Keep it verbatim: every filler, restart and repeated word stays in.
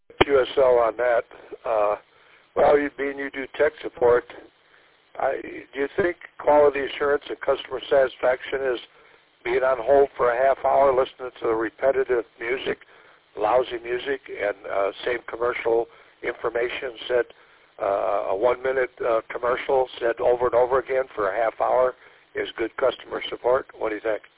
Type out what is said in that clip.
Q S L on that. Uh, well, you, being you do tech support, I, do you think quality assurance and customer satisfaction is being on hold for a half hour listening to the repetitive music, lousy music, and uh, same commercial information said, uh, a one-minute uh, commercial said over and over again for a half hour is good customer support? What do you think?